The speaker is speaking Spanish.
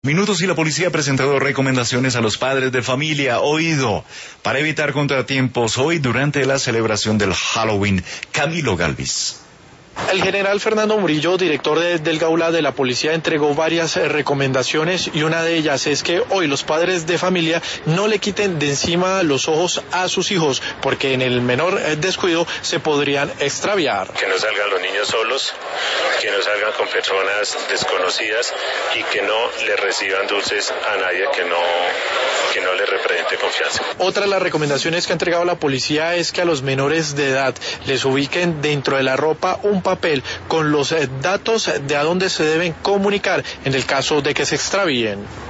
Minutos y la policía ha presentado recomendaciones a los padres de familia. Oído, para evitar contratiempos hoy durante la celebración del Halloween. Camilo Galvis. El general Fernando Murillo, director del Gaula de la Policía, entregó varias recomendaciones y una de ellas es que hoy los padres de familia no le quiten de encima los ojos a sus hijos porque en el menor descuido se podrían extraviar. Que no salgan los niños solos, que no salgan con personas desconocidas y que no le reciban dulces a nadie que no le represente confianza. Otra de las recomendaciones que ha entregado la policía es que a los menores de edad les ubiquen dentro de la ropa un papel con los datos de a dónde se deben comunicar en el caso de que se extravíen.